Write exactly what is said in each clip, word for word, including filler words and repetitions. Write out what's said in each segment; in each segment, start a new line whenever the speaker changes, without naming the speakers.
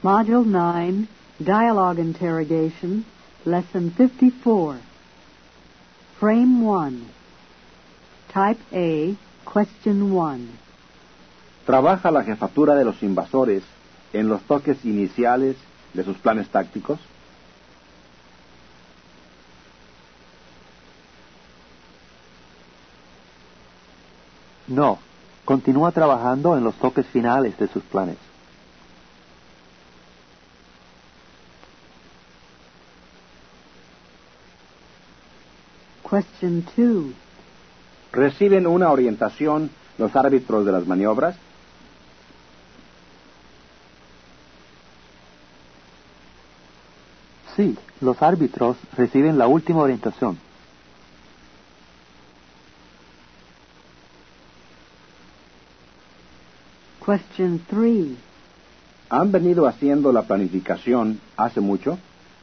Module nine, Dialogue Interrogation, Lesson fifty-four. Frame one. Type A, Question one.
¿Trabaja la jefatura de los invasores en los toques iniciales de sus planes tácticos?
No, continúa trabajando en los toques finales de sus planes.
Question two.
¿Reciben una orientación los árbitros de las maniobras?
Sí, los árbitros reciben la última orientación.
Question three.
¿Han venido haciendo la planificación hace mucho?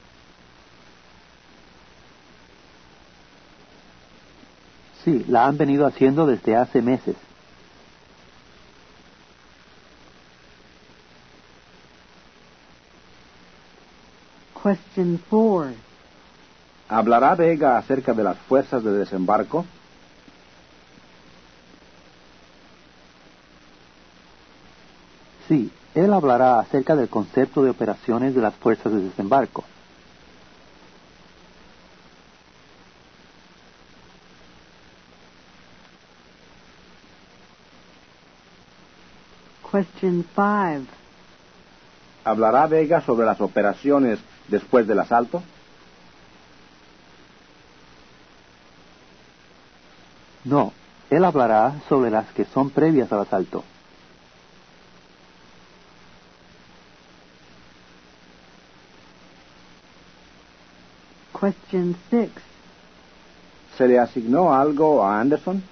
Sí, la han venido haciendo desde hace meses.
Question four.
¿Hablará Vega acerca de las fuerzas de desembarco?
Sí, él hablará acerca del concepto de operaciones de las fuerzas de desembarco.
Question five.
¿Hablará Vega sobre las operaciones después del asalto?
No, él hablará sobre las que son previas al asalto.
Question six.
¿Se le asignó algo a Anderson?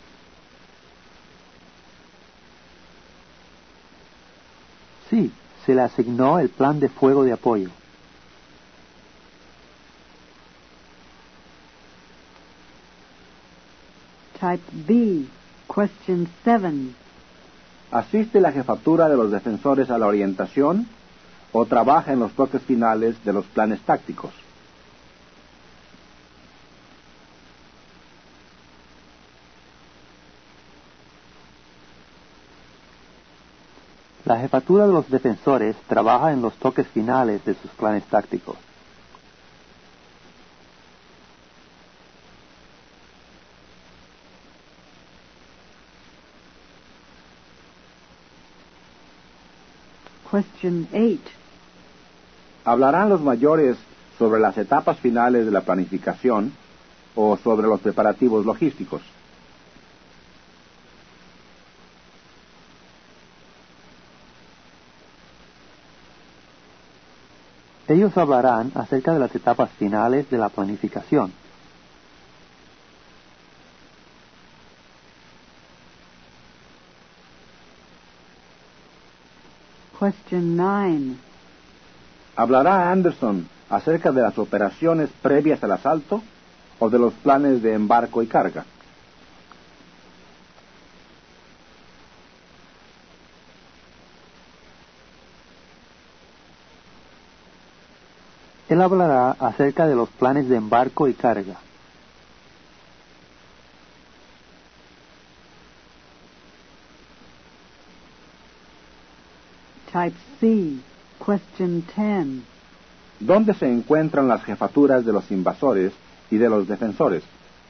Sí, se le asignó el plan de fuego de apoyo.
Type B, Question seven.
¿Asiste la jefatura de los defensores a la orientación o trabaja en los toques finales de los planes tácticos?
La jefatura de los defensores trabaja en los toques finales de sus planes tácticos.
Question eight.
¿Hablarán los mayores sobre las etapas finales de la planificación o sobre los preparativos logísticos?
Ellos hablarán acerca de las etapas finales de la planificación.
Question nine.
¿Hablará Anderson acerca de las operaciones previas al asalto o de los planes de embarco y carga?
Él hablará acerca de los planes de embarco y carga.
Type C, Question ten.
¿Dónde se encuentran las jefaturas de los invasores y de los defensores?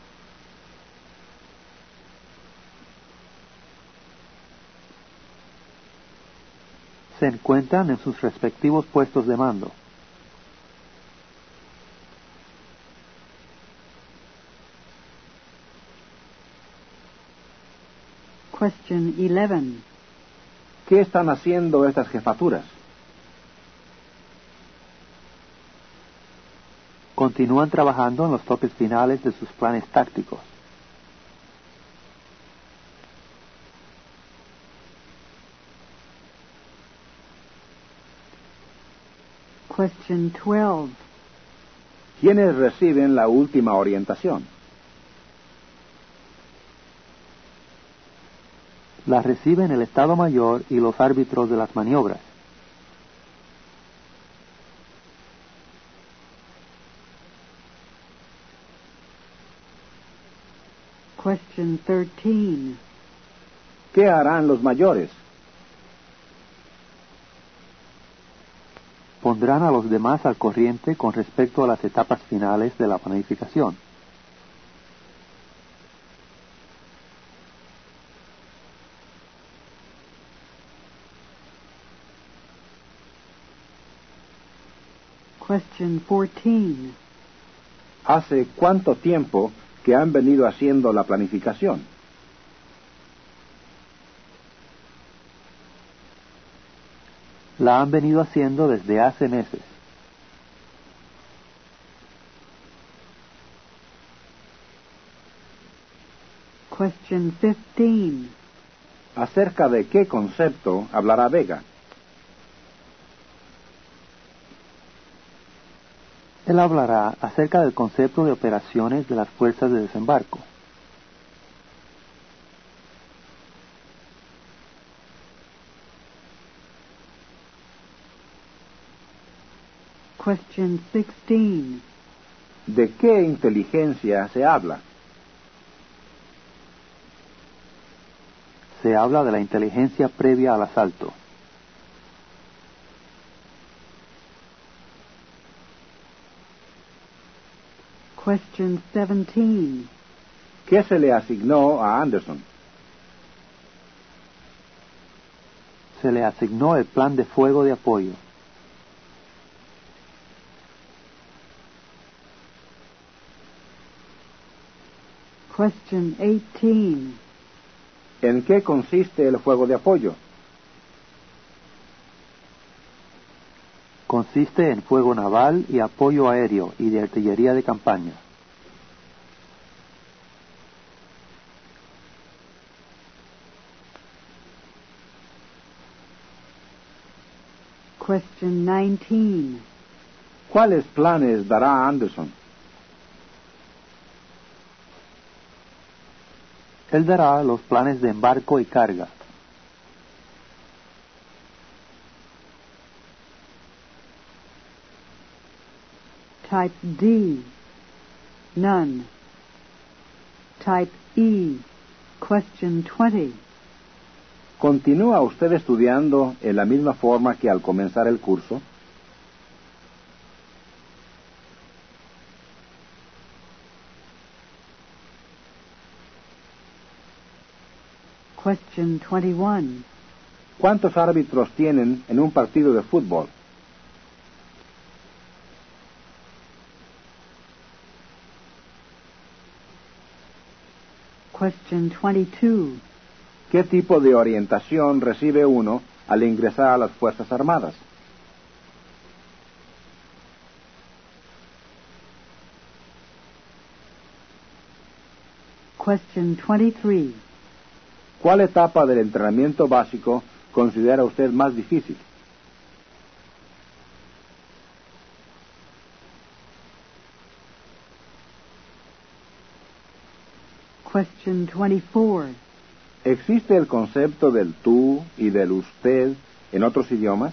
Se encuentran en sus respectivos puestos de mando.
Question eleven.
¿Qué están haciendo estas jefaturas?
Continúan trabajando en los toques finales de sus planes tácticos.
Question twelve.
¿Quiénes reciben la última orientación?
La reciben el Estado Mayor y los árbitros de las maniobras.
Question thirteen.
¿Qué harán los mayores?
Pondrán a los demás al corriente con respecto a las etapas finales de la planificación.
Question fourteen.
¿Hace cuánto tiempo que han venido haciendo la planificación?
La han venido haciendo desde hace meses.
Question fifteen.
¿Acerca de qué concepto hablará Vega?
Él hablará acerca del concepto de operaciones de las fuerzas de desembarco.
Question sixteen.
¿De qué inteligencia se habla?
Se habla de la inteligencia previa al asalto.
Question seventeen.
¿Qué se le asignó a Anderson?
Se le asignó el plan de fuego de apoyo.
Question eighteen.
¿En qué consiste el fuego de apoyo?
Consiste en fuego naval y apoyo aéreo y de artillería de campaña.
Question nineteen.
¿Cuáles planes dará Anderson?
Él dará los planes de embarco y carga.
Type D. None. Type E. Question twenty.
¿Continúa usted estudiando en la misma forma que al comenzar el curso?
Question twenty-one.
¿Cuántos árbitros tienen en un partido de fútbol?
Question twenty-two.
¿Qué tipo de orientación recibe uno al ingresar a las Fuerzas Armadas?
Question twenty-three.
¿Cuál etapa del entrenamiento básico considera usted más difícil?
Question twenty-four.
¿Existe el concepto del tú y del usted en otros idiomas?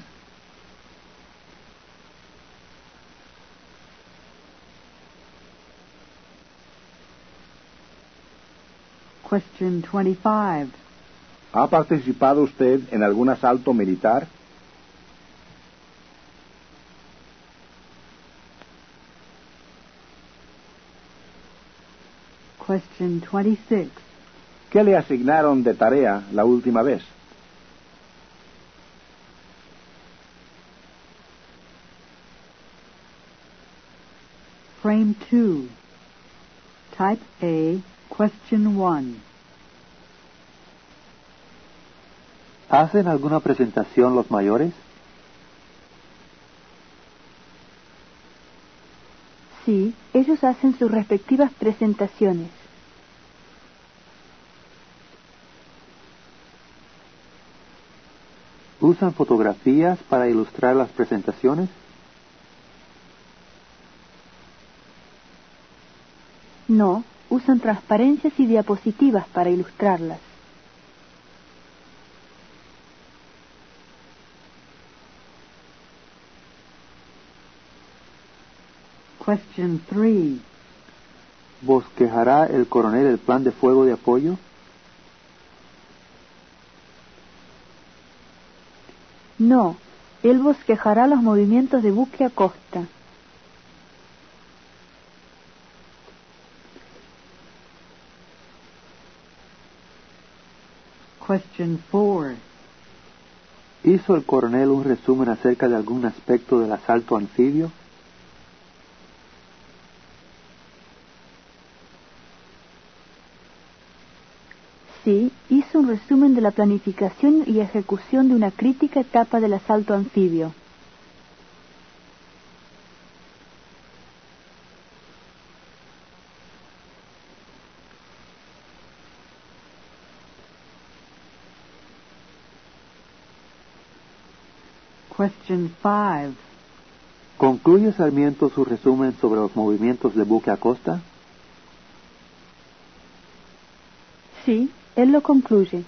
Question twenty-five.
¿Ha participado usted en algún asalto militar?
Question twenty-six.
¿Qué le asignaron de tarea la última vez?
Frame two. Type A. Question one.
¿Hacen alguna presentación los mayores?
Sí, ellos hacen sus respectivas presentaciones.
¿Usan fotografías para ilustrar las presentaciones?
No, usan transparencias y diapositivas para ilustrarlas.
Question three.
¿Bosquejará el coronel el plan de fuego de apoyo?
No, él bosquejará los movimientos de buque a costa.
Question four.
¿Hizo el coronel un resumen acerca de algún aspecto del asalto anfibio?
Sí, hizo un resumen de la planificación y ejecución de una crítica etapa del asalto anfibio.
Question five.
¿Concluye Sarmiento su resumen sobre los movimientos de buque a costa?
Sí, él lo concluye.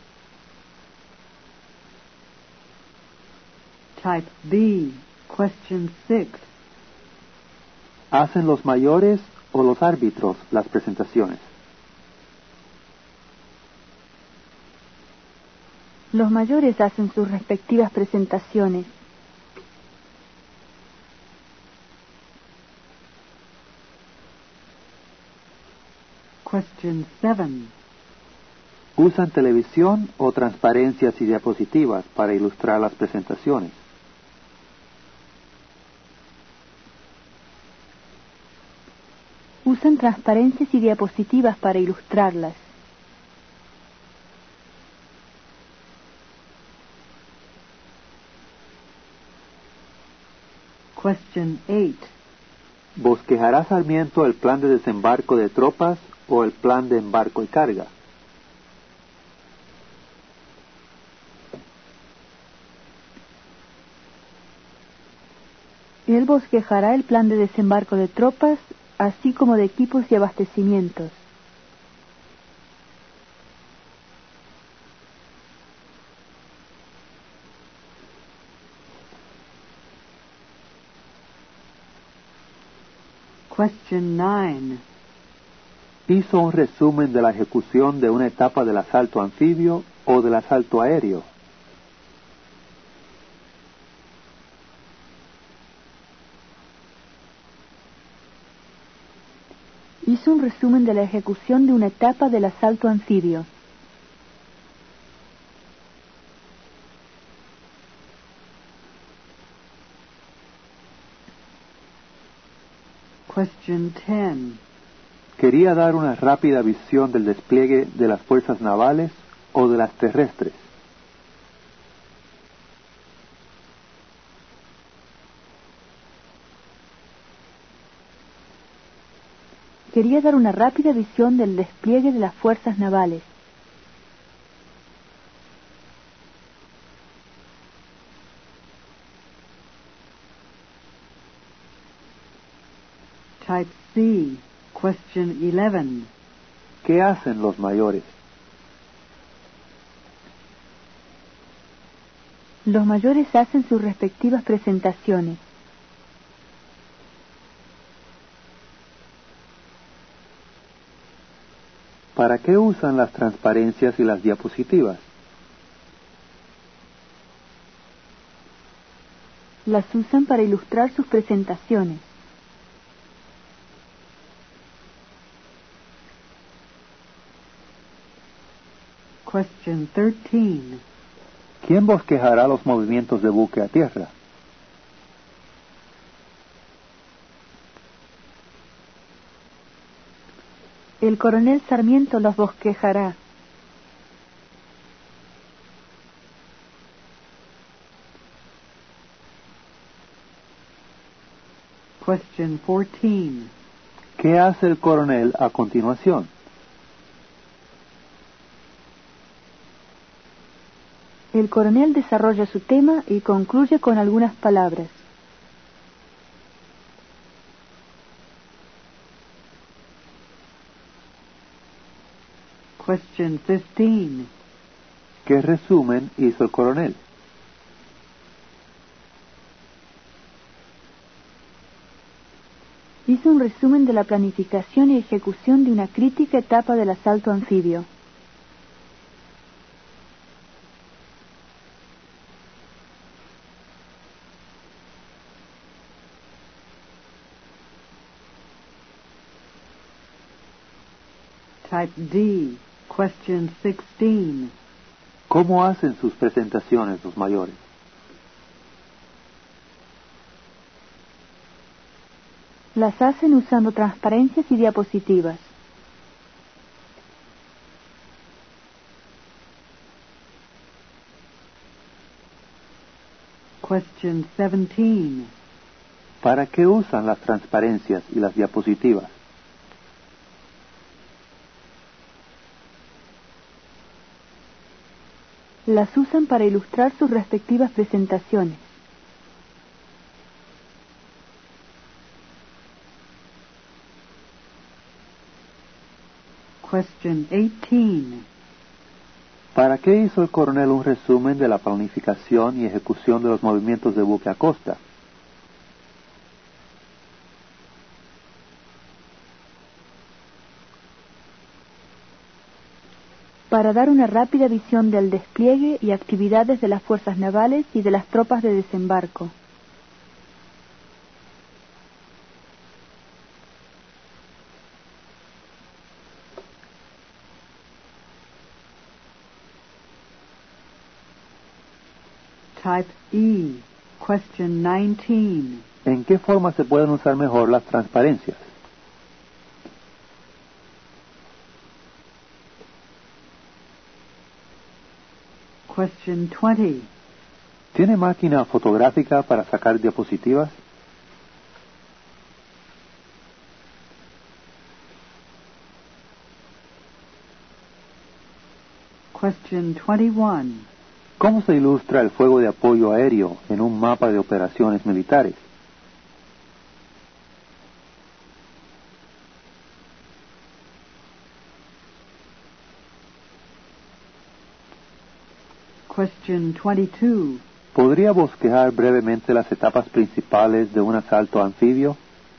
Type B. Question six.
¿Hacen los mayores o los árbitros las presentaciones?
Los mayores hacen sus respectivas presentaciones.
Question seven.
¿Usan televisión o transparencias y diapositivas para ilustrar las presentaciones?
Usan transparencias y diapositivas para ilustrarlas.
Question eight.
¿Bosquejará Sarmiento el plan de desembarco de tropas o el plan de embarco y carga?
Él bosquejará el plan de desembarco de tropas, así como de equipos y abastecimientos.
Question nine.
¿Hizo un resumen de la ejecución de una etapa del asalto anfibio o del asalto aéreo?
Hizo un resumen de la ejecución de una etapa del asalto anfibio.
Question ten.
¿Quería dar una rápida visión del despliegue de las fuerzas navales o de las terrestres?
Quería dar una rápida visión del despliegue de las fuerzas navales.
Type C. Question eleven.
¿Qué hacen los mayores?
Los mayores hacen sus respectivas presentaciones.
¿Para qué usan las transparencias y las diapositivas?
Las usan para ilustrar sus presentaciones.
Question thirteen.
¿Quién bosquejará los movimientos de buque a tierra?
El coronel Sarmiento los bosquejará.
Question fourteen.
¿Qué hace el coronel a continuación?
El coronel desarrolla su tema y concluye con algunas palabras.
Question fifteen.
¿Qué resumen hizo el coronel?
Hizo un resumen de la planificación y ejecución de una crítica etapa del asalto anfibio.
Type D, question sixteen.
¿Cómo hacen sus presentaciones los mayores?
Las hacen usando transparencias y diapositivas.
Question seventeen.
¿Para qué usan las transparencias y las diapositivas?
Las usan para ilustrar sus respectivas presentaciones.
Question eighteen.
¿Para qué hizo el coronel un resumen de la planificación y ejecución de los movimientos de buque a costa?
Para dar una rápida visión del despliegue y actividades de las fuerzas navales y de las tropas de desembarco.
Type E, question nineteen.
¿En qué forma se pueden usar mejor las transparencias?
Question twenty.
¿Tiene máquina fotográfica para sacar diapositivas?
Question twenty-one.
¿Cómo se ilustra el fuego de apoyo aéreo en un mapa de operaciones militares?
Question twenty-two.
¿Podría bosquejar brevemente las etapas principales de un asalto anfibio?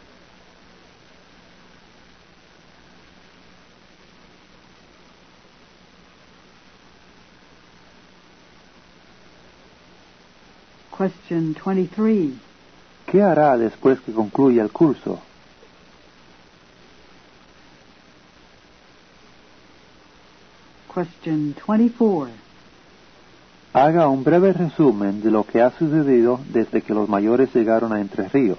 Question twenty-three.
¿Qué hará después que concluya el curso?
Question twenty-four.
Haga un breve resumen de lo que ha sucedido desde que los mayores llegaron a Entre Ríos.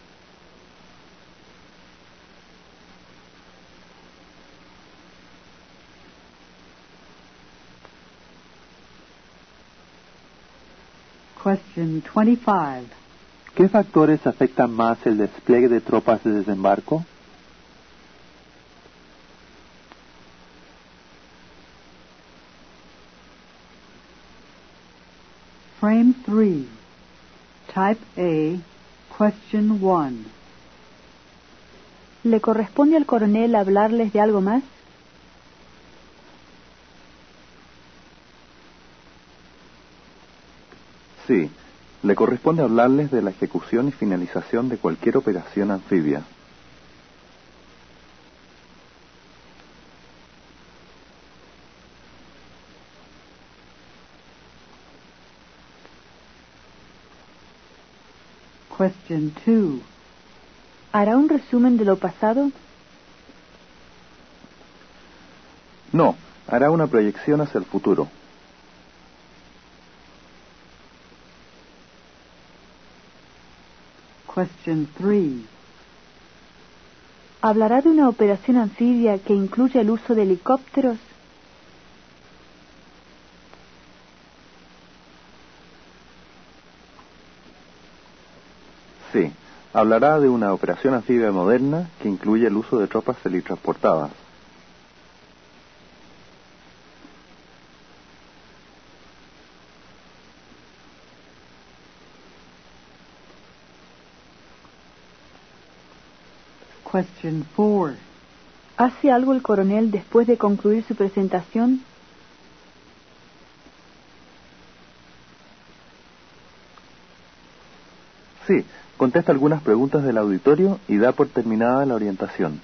Question twenty-five.
¿Qué factores afectan más el despliegue de tropas de desembarco?
Frame three. Type A, question one.
¿Le corresponde al coronel hablarles de algo más?
Sí, le corresponde hablarles de la ejecución y finalización de cualquier operación anfibia.
Question two.
¿Hará un resumen de lo pasado?
No, hará una proyección hacia el futuro.
Question three.
¿Hablará de una operación anfibia que incluya el uso de helicópteros?
Sí, hablará de una operación anfibia moderna que incluye el uso de tropas teletransportadas.
Question four.
¿Hace algo el coronel después de concluir su presentación?
Sí, contesta algunas preguntas del auditorio y da por terminada la orientación.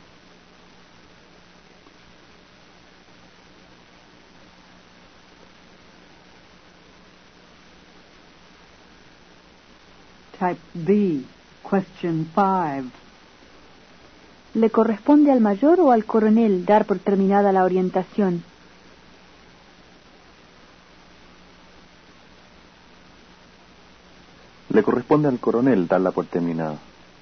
Type B, question five.
¿Le corresponde al mayor o al coronel dar por terminada la orientación?
Le corresponde al coronel darla por terminada.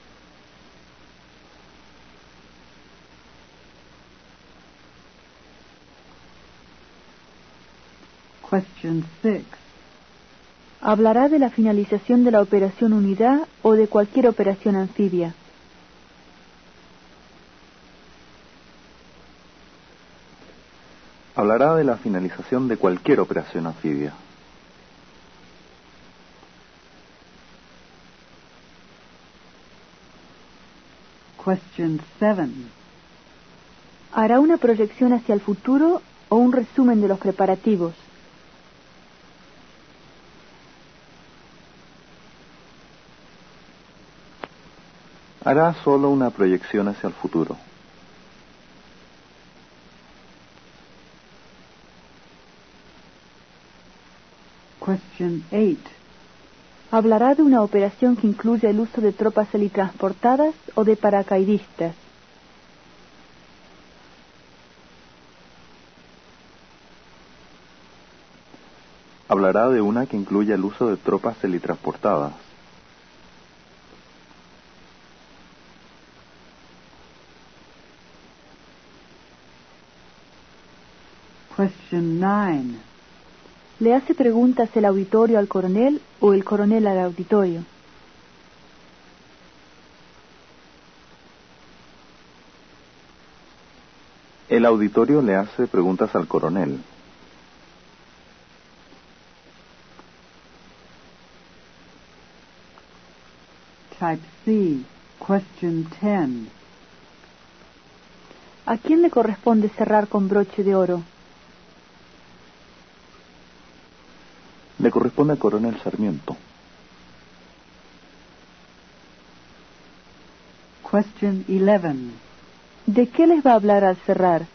Question six.
¿Hablará de la finalización de la operación unidad o de cualquier operación anfibia?
Hablará de la finalización de cualquier operación anfibia.
Question seven.
¿Hará una proyección hacia el futuro o un resumen de los preparativos?
Hará solo una proyección hacia el futuro.
Question eight.
¿Hablará de una operación que incluya el uso de tropas helitransportadas o de paracaidistas?
Hablará de una que incluya el uso de tropas helitransportadas.
Question nine.
¿Le hace preguntas el auditorio al coronel o el coronel al auditorio?
El auditorio le hace preguntas al coronel.
Type C, question ten.
¿A quién le corresponde cerrar con broche de oro?
Le corresponde al coronel Sarmiento.
Question eleven.
¿De qué les va a hablar al cerrar?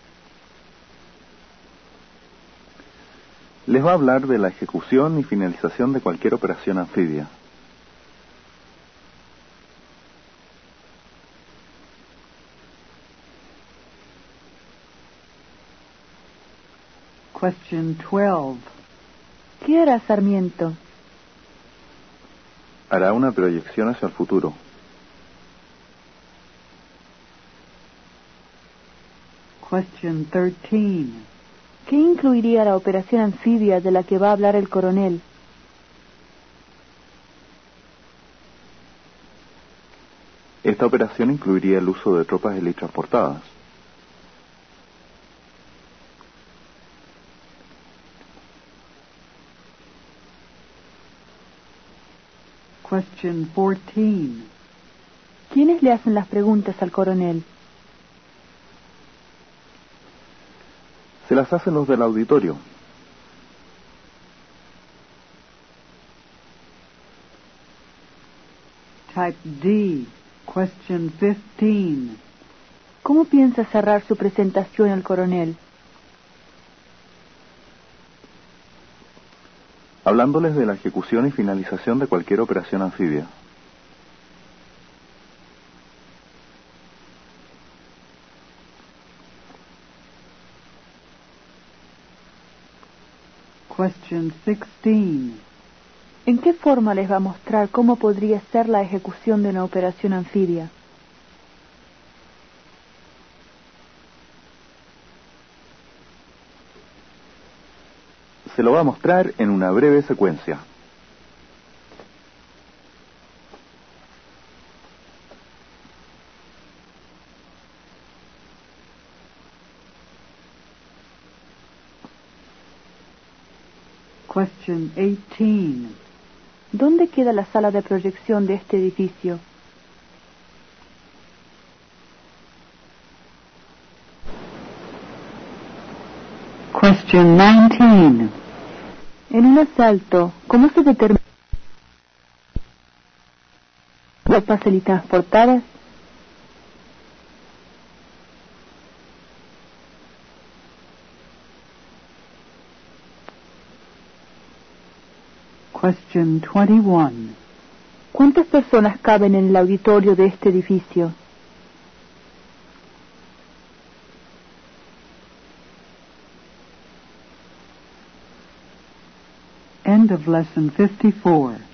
Les va a hablar de la ejecución y finalización de cualquier operación anfibia.
Question twelve.
¿Qué hará Sarmiento?
Hará una proyección hacia el futuro.
Question thirteen.
¿Qué incluiría la operación anfibia de la que va a hablar el coronel?
Esta operación incluiría el uso de tropas helitransportadas.
Question fourteen.
¿Quiénes le hacen las preguntas al coronel?
Se las hacen los del auditorio.
Type D, question fifteen.
¿Cómo piensa cerrar su presentación al coronel?
Hablándoles de la ejecución y finalización de cualquier operación anfibia.
Question sixteen.
¿En qué forma les va a mostrar cómo podría ser la ejecución de una operación anfibia?
Se lo va a mostrar en una breve secuencia.
Question eighteen.
¿Dónde queda la sala de proyección de este edificio?
Question nineteen.
En un asalto, ¿cómo se determina? tropas helitransportadas?
Question twenty-one.
¿Cuántas personas caben en el auditorio de este edificio?
End of lesson fifty-four.